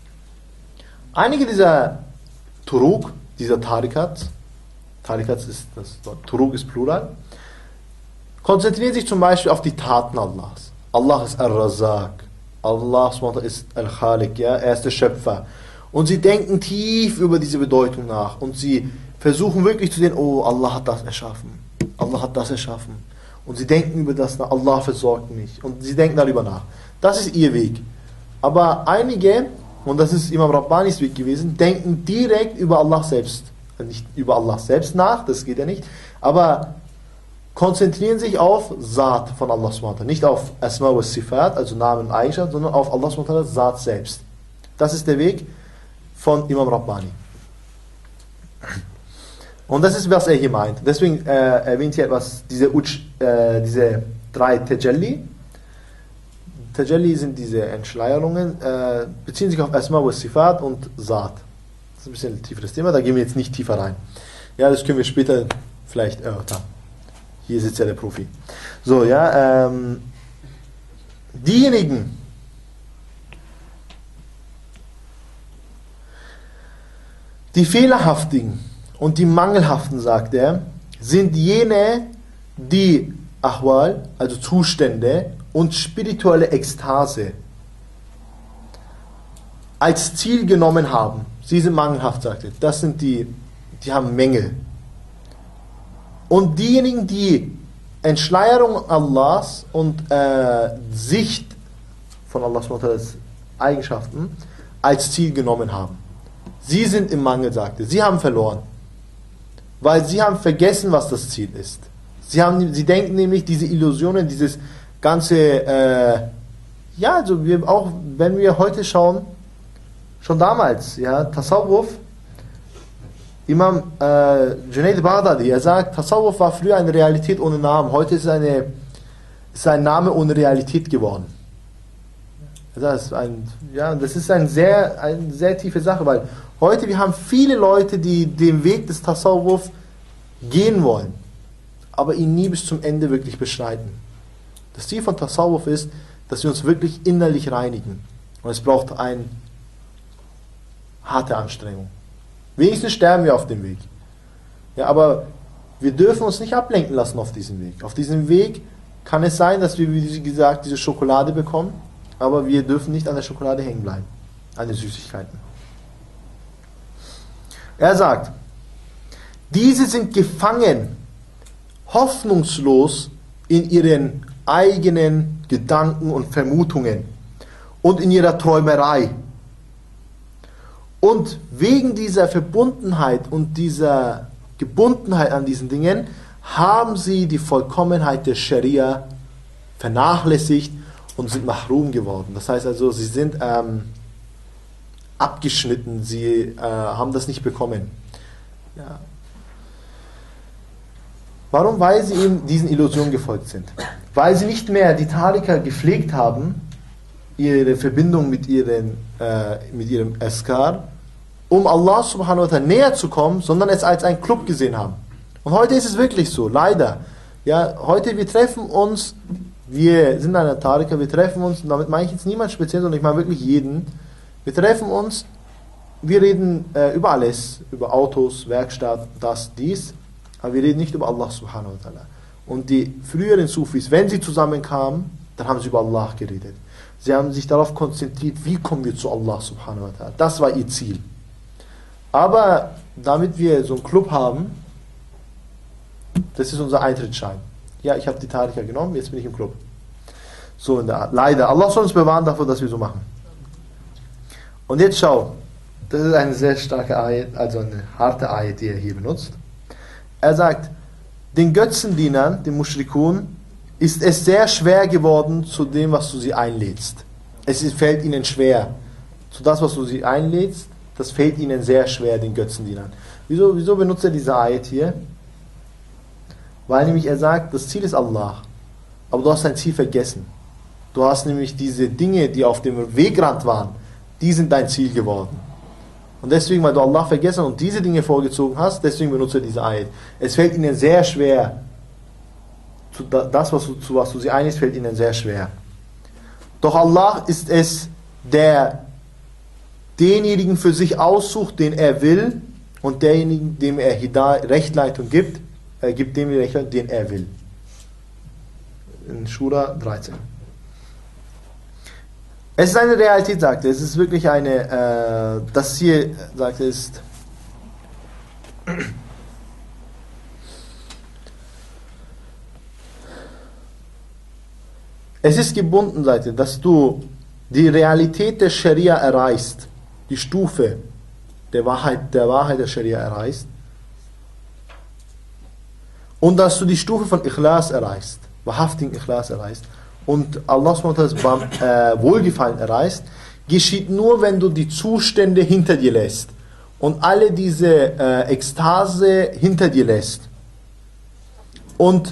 einige dieser Turuk, dieser Tarikats, Tarikats ist das Wort, Turuk ist Plural, konzentrieren sich zum Beispiel auf die Taten Allahs. Allah ist Ar-Razak, Allah ist Al-Khaliq, ja, er ist der Schöpfer. Und sie denken tief über diese Bedeutung nach und sie versuchen wirklich zu sehen, oh, Allah hat das erschaffen, Allah hat das erschaffen. Und sie denken über das nach, Allah versorgt mich. Und sie denken darüber nach. Das ist ihr Weg. Aber einige, und das ist Imam Rabbanis Weg gewesen, denken direkt über Allah selbst. Nicht über Allah selbst nach, das geht ja nicht. Aber konzentrieren sich auf Zat von Allah subhanahu wa ta'ala. Nicht auf Asma wa Sifat, also Namen und Eigenschaften, sondern auf Allah subhanahu wa ta'ala, Zat selbst. Das ist der Weg von Imam Rabbani. Und das ist, was er hier meint. Deswegen äh, erwähnt hier etwas, diese, Uj, äh, diese drei Tajalli. Tajalli sind diese Entschleierungen, äh, beziehen sich auf Asma wa Sifat und Zat. Das ist ein bisschen ein tieferes Thema, da gehen wir jetzt nicht tiefer rein. Ja, das können wir später vielleicht erörtern. Hier sitzt ja der Profi. So, ja, ähm, diejenigen, Die Fehlerhaftigen und die Mangelhaften, sagt er, sind jene, die Ahwal, also Zustände und spirituelle Ekstase als Ziel genommen haben. Sie sind mangelhaft, sagt er. Das sind die, die haben Mängel. Und diejenigen, die Entschleierung Allahs und äh, Sicht von Allahs Eigenschaften als Ziel genommen haben. Sie sind im Mangel, sagt er. Sie haben verloren. Weil sie haben vergessen, was das Ziel ist. Sie, haben, sie denken nämlich, diese Illusionen, dieses ganze, äh, ja, also wir auch, wenn wir heute schauen, schon damals, ja, Tasawwuf, Imam äh, Junaid Baghdadi, er sagt, Tasawwuf war früher eine Realität ohne Namen, heute ist es eine, ist ein Name ohne Realität geworden. Das ist, ein, ja, das ist ein sehr, eine sehr tiefe Sache, weil heute wir haben viele Leute, die den Weg des Tasawwuf gehen wollen, aber ihn nie bis zum Ende wirklich beschreiten. Das Ziel von Tasawwuf ist, dass wir uns wirklich innerlich reinigen. Und es braucht eine harte Anstrengung. Wenigstens sterben wir auf dem Weg. Ja, aber wir dürfen uns nicht ablenken lassen auf diesem Weg. Auf diesem Weg kann es sein, dass wir, wie gesagt, diese Schokolade bekommen, aber wir dürfen nicht an der Schokolade hängen bleiben, an den Süßigkeiten. Er sagt, diese sind gefangen, hoffnungslos in ihren eigenen Gedanken und Vermutungen und in ihrer Träumerei. Und wegen dieser Verbundenheit und dieser Gebundenheit an diesen Dingen haben sie die Vollkommenheit der Scharia vernachlässigt und sind mahrum geworden. Das heißt also, sie sind ähm, abgeschnitten, sie äh, haben das nicht bekommen. Ja. Warum? Weil sie eben diesen Illusionen gefolgt sind. Weil sie nicht mehr die Tarika gepflegt haben, ihre Verbindung mit, ihren, äh, mit ihrem Askar, um Allah subhanahu wa ta'ala näher zu kommen, sondern es als einen Club gesehen haben. Und heute ist es wirklich so, leider. Ja, heute, wir treffen uns, wir sind eine Tarika, wir treffen uns, und damit meine ich jetzt niemand speziell, sondern ich meine wirklich jeden. Wir treffen uns, wir reden äh, über alles, über Autos, Werkstatt, das, dies, aber wir reden nicht über Allah subhanahu wa ta'ala. Und die früheren Sufis, wenn sie zusammenkamen, dann haben sie über Allah geredet. Sie haben sich darauf konzentriert, wie kommen wir zu Allah subhanahu wa ta'ala. Das war ihr Ziel. Aber damit wir so einen Club haben, das ist unser Eintrittsschein. Ja, ich habe die Tarika genommen, jetzt bin ich im Club. So in der Art. Leider. Allah soll uns bewahren davor, dass wir so machen. Und jetzt schau, das ist eine sehr starke Ayat, also eine harte Ayat, die er hier benutzt. Er sagt, den Götzendienern, den Mushrikun, ist es sehr schwer geworden zu dem, was du sie einlädst. Es fällt ihnen schwer. Zu das, was du sie einlädst, das fällt ihnen sehr schwer, den Götzendienern. Wieso, wieso benutzt er diese Ayat hier? Weil nämlich er sagt, das Ziel ist Allah. Aber du hast dein Ziel vergessen. Du hast nämlich diese Dinge, die auf dem Wegrand waren, die sind dein Ziel geworden. Und deswegen, weil du Allah vergessen und diese Dinge vorgezogen hast, deswegen benutzt er diese Ayat. Es fällt ihnen sehr schwer, zu das, was du, zu was du sie einlädst, fällt ihnen sehr schwer. Doch Allah ist es, der denjenigen für sich aussucht, den er will, und derjenigen, dem er Hidayah, Rechtleitung gibt, er gibt dem die Rechtleitung, den er will. In Shura dreizehn. Es ist eine Realität, sagt er. Es ist wirklich eine, äh, das hier, sagt er, ist es ist gebunden, sagt er, dass du die Realität der Scharia erreichst, die Stufe der Wahrheit, der Wahrheit der Scharia erreichst, und dass du die Stufe von Ikhlas erreichst, wahrhaftigen Ikhlas erreichst, und Allah subhanahu wa ta'ala äh, Wohlgefallen erreichst, geschieht nur, wenn du die Zustände hinter dir lässt und alle diese äh, Ekstase hinter dir lässt. Und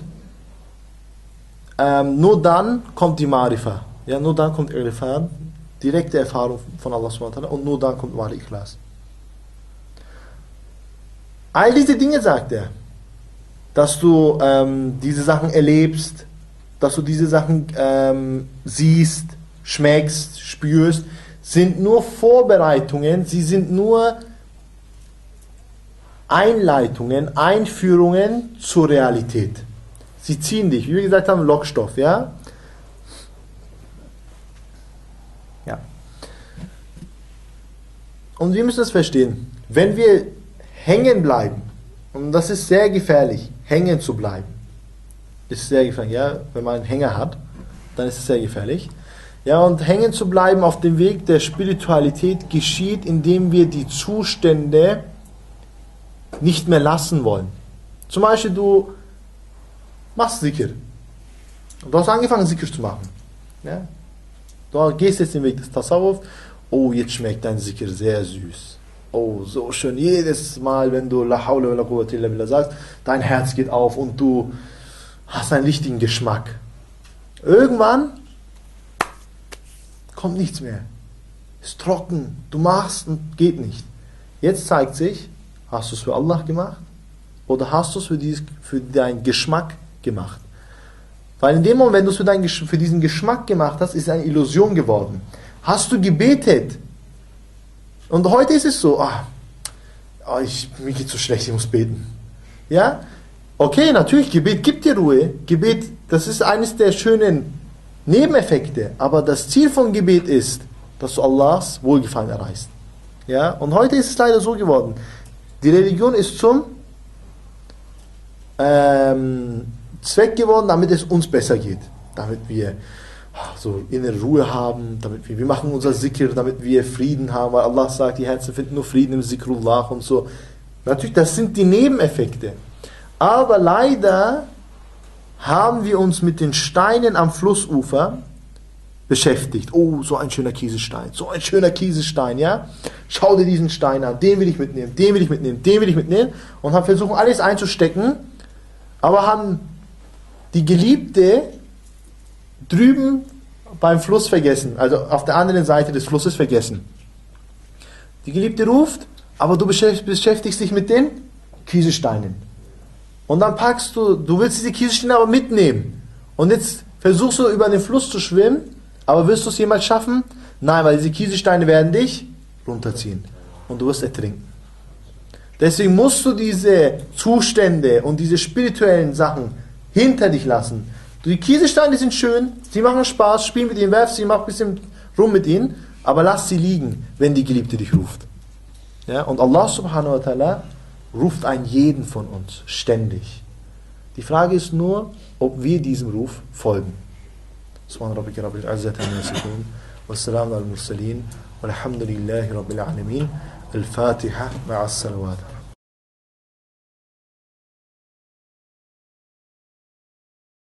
ähm, nur dann kommt die Marifa, ja, nur dann kommt Irfan, direkte Erfahrung von Allah subhanahu wa ta'ala, und nur dann kommt wahre Ikhlas. All diese Dinge, sagt er, dass du ähm, diese Sachen erlebst, dass du diese Sachen ähm, siehst, schmeckst, spürst, sind nur Vorbereitungen, sie sind nur Einleitungen, Einführungen zur Realität. Sie ziehen dich, wie wir gesagt haben, Lockstoff, ja? Ja. Und wir müssen es verstehen, wenn wir hängen bleiben, und das ist sehr gefährlich, hängen zu bleiben, ist sehr gefährlich, ja? Wenn man einen Hänger hat, dann ist es sehr gefährlich. Ja, und hängen zu bleiben auf dem Weg der Spiritualität geschieht, indem wir die Zustände nicht mehr lassen wollen. Zum Beispiel, du machst Zikr. Du hast angefangen, Zikr zu machen. Ja? Du gehst jetzt den Weg des Tasawwuf. Oh, jetzt schmeckt dein Zikr sehr süß. Oh, so schön. Jedes Mal, wenn du La hawla wa la quwwata illa billah sagst, dein Herz geht auf und du hast einen richtigen Geschmack. Irgendwann kommt nichts mehr. Ist trocken. Du machst und geht nicht. Jetzt zeigt sich, hast du es für Allah gemacht oder hast du es für, dieses, für deinen Geschmack gemacht? Weil in dem Moment, wenn du es für, deinen, für diesen Geschmack gemacht hast, ist es eine Illusion geworden. Hast du gebetet? Und heute ist es so, ah, ah, ich, mir geht so schlecht, ich muss beten. Ja? Okay, natürlich, Gebet gibt dir Ruhe. Gebet, das ist eines der schönen Nebeneffekte. Aber das Ziel von Gebet ist, dass du Allahs Wohlgefallen erreichst. Ja? Und heute ist es leider so geworden. Die Religion ist zum ähm, Zweck geworden, damit es uns besser geht. Damit wir so innere Ruhe haben, damit wir, wir machen unser Zikr, damit wir Frieden haben, weil Allah sagt, die Herzen finden nur Frieden im Zikrullah und so. Natürlich, das sind die Nebeneffekte. Aber leider haben wir uns mit den Steinen am Flussufer beschäftigt. Oh, so ein schöner Kieselstein, so ein schöner Kieselstein, ja. Schau dir diesen Stein an, den will ich mitnehmen, den will ich mitnehmen, den will ich mitnehmen und haben versucht, alles einzustecken, aber haben die Geliebte drüben beim Fluss vergessen, also auf der anderen Seite des Flusses vergessen. Die Geliebte ruft, aber du beschäftigst dich mit den Kieselsteinen. Und dann packst du, du willst diese Kieselsteine aber mitnehmen. Und jetzt versuchst du über den Fluss zu schwimmen, aber wirst du es jemals schaffen? Nein, weil diese Kieselsteine werden dich runterziehen. Und du wirst ertrinken. Deswegen musst du diese Zustände und diese spirituellen Sachen hinter dich lassen. Die Kieselsteine sind schön, sie machen Spaß, spiel mit ihnen, werf sie, mach ein bisschen rum mit ihnen, aber lass sie liegen, wenn die Geliebte dich ruft. Ja? Und Allah subhanahu wa ta'ala ruft einen jeden von uns ständig. Die Frage ist nur, ob wir diesem Ruf folgen. Subhan rabbika rabbil izzati amma yasifun wa salamun alal mursalin walhamdulillahi rabbil alamin. Al-Fatiha ma'as salawat.